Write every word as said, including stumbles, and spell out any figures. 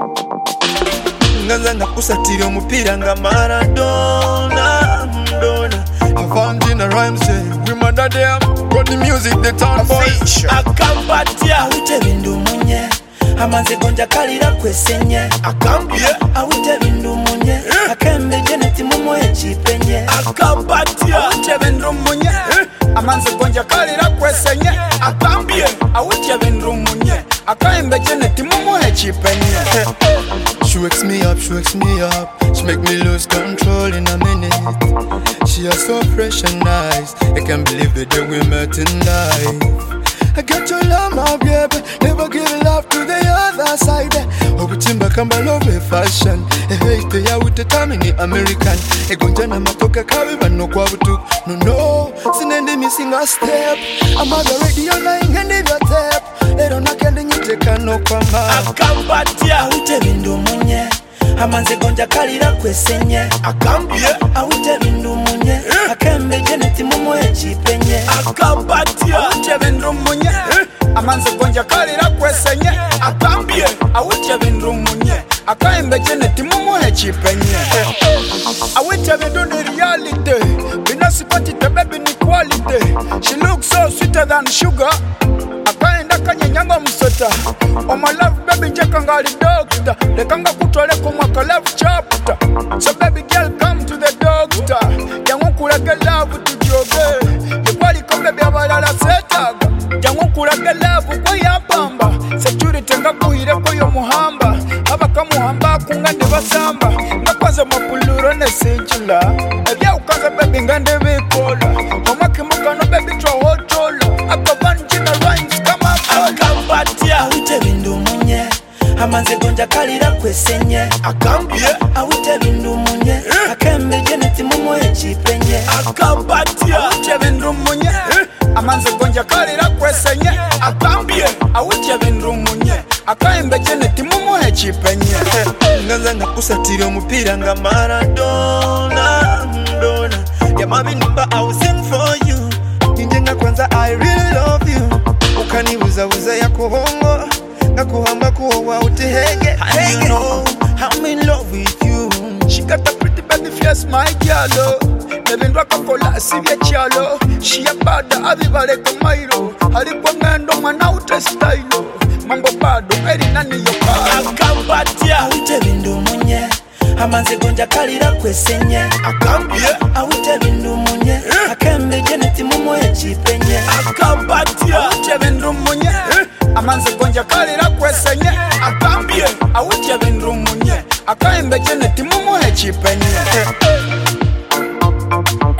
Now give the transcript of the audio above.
Nganza ngakusatira omupira nga Maradona Dona. I found in a rhyme say we mother them got the music the town boys. Akambatia awite bindu munye amanze gonja kalira kwesenye. Akambye awite bindu munye akembe jeneti mumo echipenye. Akambatia awite bindu munye amanze gonja kalira kwesenye. Akambye awite bindu munye akembe jeneti mumo echipenye. She wakes me up, she wakes me up. She make me lose control in a minute. She is so fresh and nice. I can't believe the day we met in life. I got your love, my baby. Never give love to the other side. Oh, but Timba Kamba love a fashion. Hey, they are with the time in the American. I go to Namatoka Kavi, but no Kwabutu. No, no, Sinende missing a step. I'm on the radio nine and never tap. They don't knock and you take a no Kwama. Akambatia, awite bindu munye amanze gonja kalira kwesenye. Akambye awite bindu munye akembe jeneti mumo echipenye. Akambatia awite bindu munye amanze gonja kalira kwesenye. Akambye awite bindu munye akembe jeneti mumo echipenye. Awite bindu ni reality binasipati baby ni quality. She looks so sweeter than sugar. Akaenda kanyenyanga msota. Oh my love baby njeka ngali doctor. Lekanga kutole kumwaka love chapter. So baby girl come to the doctor. Jangu kulage love tujoge. Yekwali kombe byabalala setaga. Jangu kulage love kwa yapamba. Security nga kuhire kwa yo muhamba. Abaka muhamba kungande basamba. Ngakwaza mapuluro ne sinjula. Ebya ukaza baby ngande bikola. Omaki mukano baby twa hotola. Akabanji na rhymes kama Akambatia awite bindu munye amanze gonja kalira kwesenye. Akambye awite bindu munye akembe jeneti mumo echipenye. Akambatia awite bindu munye amanze gonja kalira kwesenye. Akambye awite bindu munye akembe jeneti mumo echipenye. Nganza ngakusatira omupira nga Maradona Dona. Ya mami nimba I will sing for you. Ninjenga kwanza I really love you. Ukanibuza buza yako hongo ngakuhamba kuwa utihege. And you know I'm in love with you. She got a pretty baby face my girl. Baby ndwaka kola sivye chalo. She a bada avivale kumairo. Halipo ngendo mwana ute style. Mambo bado eri nani yoka. Akambatia awite bindu munye amanze gonja kalira kwesenye. Akambye awite bindu munye akembe jeneti mumo echipenye. Akambatia awite bindu munye amanze gonja kalira kwesenye. Akambye awite bindu munye akembe jeneti mumo echipenye.